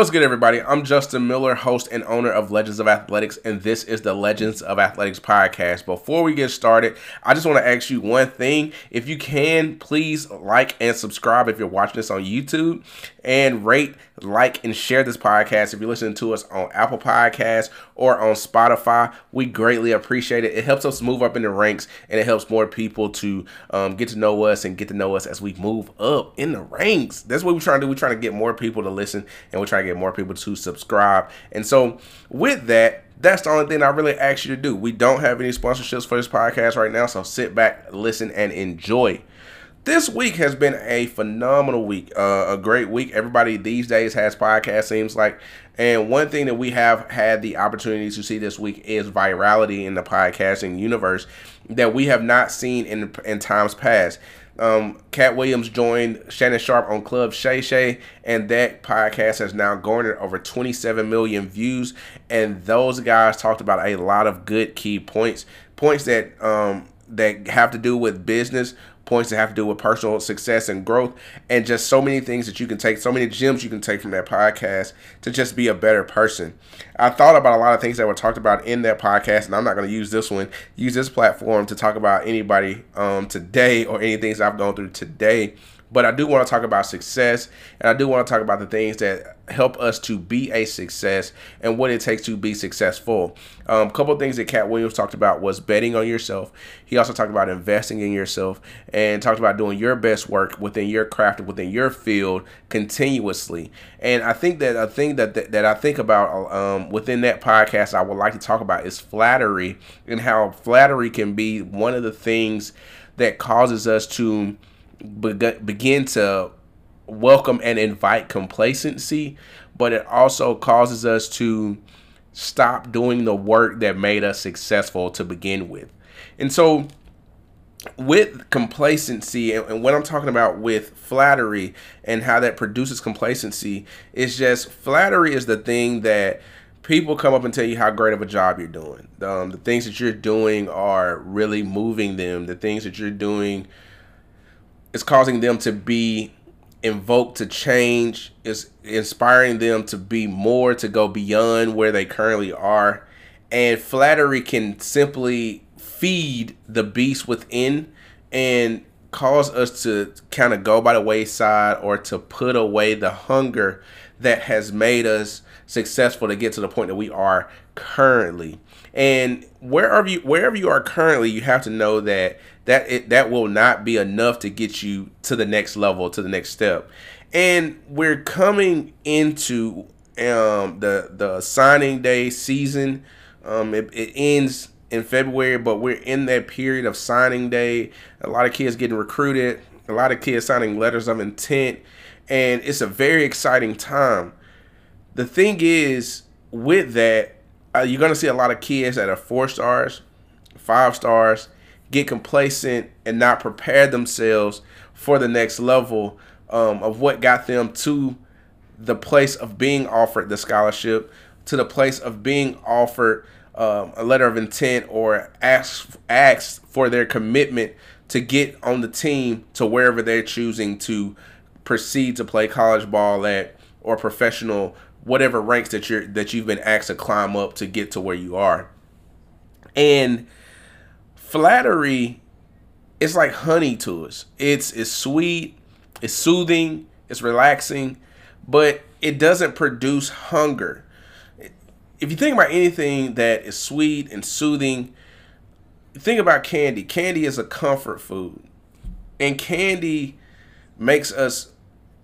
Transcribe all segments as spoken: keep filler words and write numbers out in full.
What's good, everybody? I'm Justin Miller, host and owner of Legends of Athletics, and this is the Legends of Athletics podcast. Before we get started, I just want to ask you one thing. If you can, please like and subscribe if you're watching this on YouTube, and rate, like, and share this podcast if you're listening to us on Apple Podcasts or on Spotify. We greatly appreciate it. It helps us move up in the ranks, and it helps more people to um, get to know us and get to know us as we move up in the ranks. That's what we're trying to do. We're trying to get more people to listen, and we're trying to get more people to subscribe. And so with that, that's the only thing I really ask you to do. We don't have any sponsorships for this podcast right now, so sit back, listen, and enjoy. This week has been a phenomenal week, uh, a great week. Everybody these days has podcasts, seems like. And one thing that we have had the opportunity to see this week is virality in the podcasting universe that we have not seen in, in times past. Um, Cat Williams joined Shannon Sharpe on Club Shay Shay, and that podcast has now garnered over twenty-seven million views. And those guys talked about a lot of good key points, points that um, that have to do with business, points that have to do with personal success and growth, and just so many things that you can take, so many gems you can take from that podcast to just be a better person. I thought about a lot of things that were talked about in that podcast, and I'm not going to use this one, use this platform to talk about anybody um, today or any things I've gone through today. But I do want to talk about success, and I do want to talk about the things that help us to be a success and what it takes to be successful. A um, couple of things that Cat Williams talked about was betting on yourself. He also talked about investing in yourself and talked about doing your best work within your craft, within your field continuously. And I think that a thing that that, that I think about um, within that podcast I would like to talk about is flattery, and how flattery can be one of the things that causes us to begin to welcome and invite complacency, but it also causes us to stop doing the work that made us successful to begin with. And so with complacency, and what I'm talking about with flattery and how that produces complacency, is just flattery is the thing that people come up and tell you how great of a job you're doing. Um, the things that you're doing are really moving them. The things that you're doing is causing them to be invoked to change, is inspiring them to be more, to go beyond where they currently are. And flattery can simply feed the beast within and cause us to kind of go by the wayside, or to put away the hunger that has made us successful to get to the point that we are currently. And wherever you wherever you are currently, you have to know that that it, that will not be enough to get you to the next level, to the next step. And we're coming into um, the the signing day season. Um, it, it ends in February, but we're in that period of signing day. A lot of kids getting recruited, a lot of kids signing letters of intent, and it's a very exciting time. The thing is, with that, uh, you're going to see a lot of kids that are four stars, five stars, get complacent and not prepare themselves for the next level um, of what got them to the place of being offered the scholarship, to the place of being offered um, a letter of intent, or asked asked for their commitment to get on the team to wherever they're choosing to proceed to play college ball at, or professional, whatever ranks that you're that you've been asked to climb up to get to where you are. And flattery is like honey to us. It's it's sweet, it's soothing, it's relaxing, but it doesn't produce hunger. If you think about anything that is sweet and soothing, think about candy. Candy is a comfort food, and candy makes us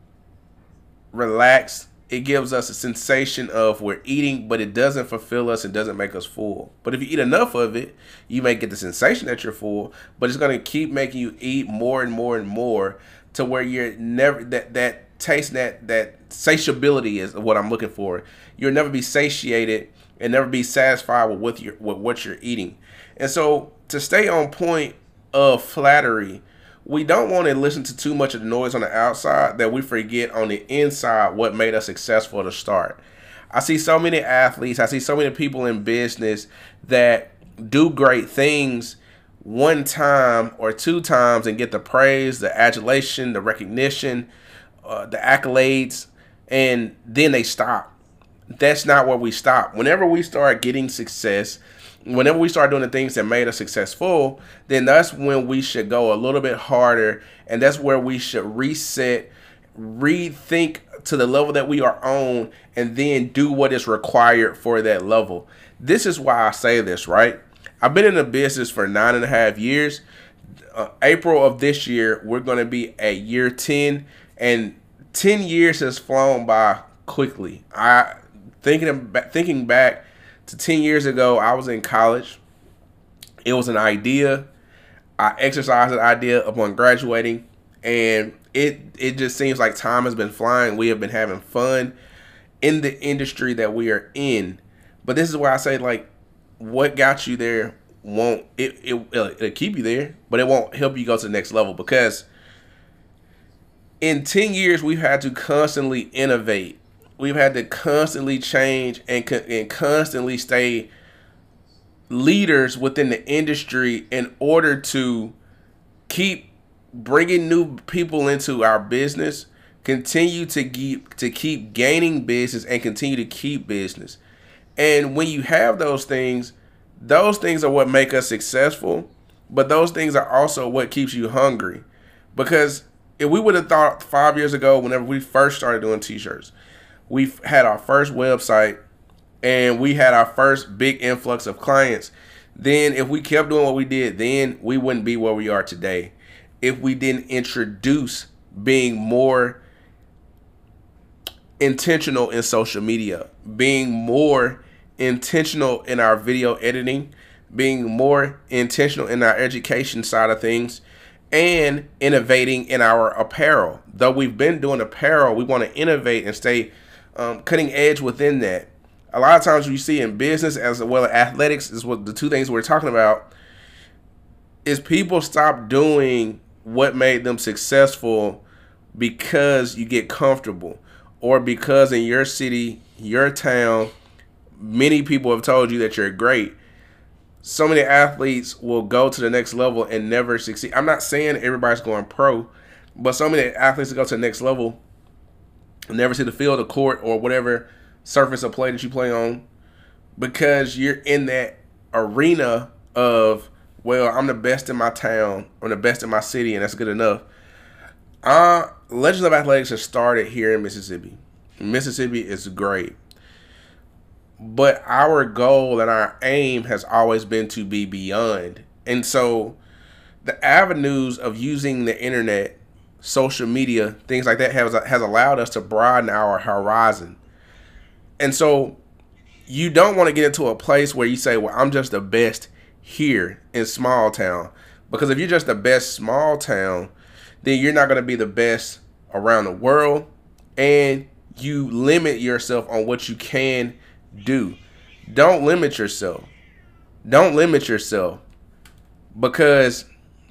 relax. It gives us a sensation of we're eating, but it doesn't fulfill us. It doesn't make us full. But if you eat enough of it, you may get the sensation that you're full, but it's going to keep making you eat more and more and more, to where you're never, that, that taste, that, that satiability is what I'm looking for. You'll never be satiated and never be satisfied with what you're, with what you're eating. And so to stay on point of flattery, we don't want to listen to too much of the noise on the outside that we forget on the inside what made us successful to start. I see so many athletes, I see so many people in business that do great things one time or two times and get the praise, the adulation, the recognition, uh, the accolades, and then they stop. That's not where we stop. Whenever we start getting success, whenever we start doing the things that made us successful, then that's when we should go a little bit harder, and that's where we should reset, rethink to the level that we are on, and then do what is required for that level. This is why I say this, right? I've been in the business for nine and a half years. Uh, April of this year, we're going to be at year ten, and ten years has flown by quickly. I thinking of, thinking back to ten years ago, I was in college. It was an idea. I exercised that idea upon graduating, and it it just seems like time has been flying. We have been having fun in the industry that we are in. But this is why I say, like, what got you there won't it, it it'll keep you there, but it won't help you go to the next level, because in ten years we've had to constantly innovate. We've had to constantly change and and constantly stay leaders within the industry in order to keep bringing new people into our business, continue to keep to keep gaining business, and continue to keep business. And when you have those things, those things are what make us successful, but those things are also what keeps you hungry. Because if we would have thought five years ago, whenever we first started doing t-shirts, we had our first website and we had our first big influx of clients, then if we kept doing what we did, then we wouldn't be where we are today. If we didn't introduce being more intentional in social media, being more intentional in our video editing, being more intentional in our education side of things, and innovating in our apparel. Though we've been doing apparel, we want to innovate and stay um, cutting edge within that. A lot of times you see in business as well as athletics, is what the two things we're talking about, is people stop doing what made them successful because you get comfortable, or because in your city, your town, many people have told you that you're great. So many athletes will go to the next level and never succeed. I'm not saying everybody's going pro, but so many athletes go to the next level and never see the field, the court, or whatever surface of play that you play on, because you're in that arena of, well, I'm the best in my town, or the best in my city, and that's good enough. Uh, Legends of Athletics has started here in Mississippi. Mississippi is great. But our goal and our aim has always been to be beyond. And so the avenues of using the internet, social media, things like that has, has allowed us to broaden our horizon. And so you don't want to get into a place where you say, well, I'm just the best here in small town. Because if you're just the best small town, then you're not going to be the best around the world. And you limit yourself on what you can do. Don't limit yourself. Don't limit yourself, because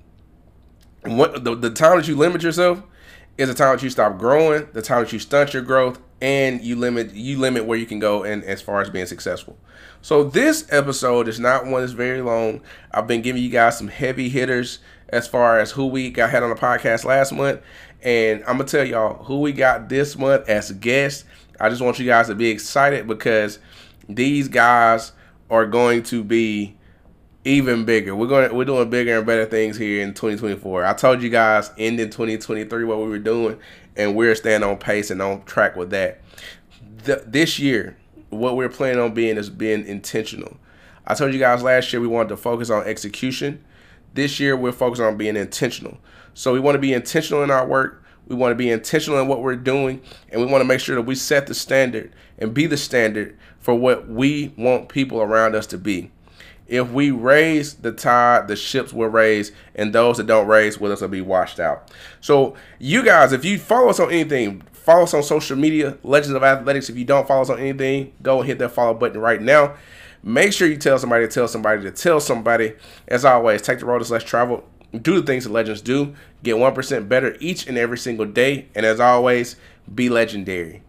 what the, the time that you limit yourself is the time that you stop growing, the time that you stunt your growth, and you limit you limit where you can go and as far as being successful. So this episode is not one that's very long. I've been giving you guys some heavy hitters as far as who we got had on the podcast last month, and I'm gonna tell y'all who we got this month as guests. I just want you guys to be excited, because these guys are going to be even bigger. We're going we're doing bigger and better things here in twenty twenty-four. I told you guys ending twenty twenty-three what we were doing, and we're staying on pace and on track with that. The, this year, what we're planning on being is being intentional. I told you guys last year we wanted to focus on execution. This year we're focused on being intentional. So we want to be intentional in our work. We want to be intentional in what we're doing, and we want to make sure that we set the standard and be the standard for what we want people around us to be. If we raise the tide, the ships will raise, and those that don't raise with us will be washed out. So you guys, if you follow us on anything, follow us on social media, Legends of Athletics. If you don't follow us on anything, go and hit that follow button right now. Make sure you tell somebody to tell somebody to tell somebody. As always, take the road that's less traveled. Do the things that legends do. Get one percent better each and every single day. And as always, be legendary.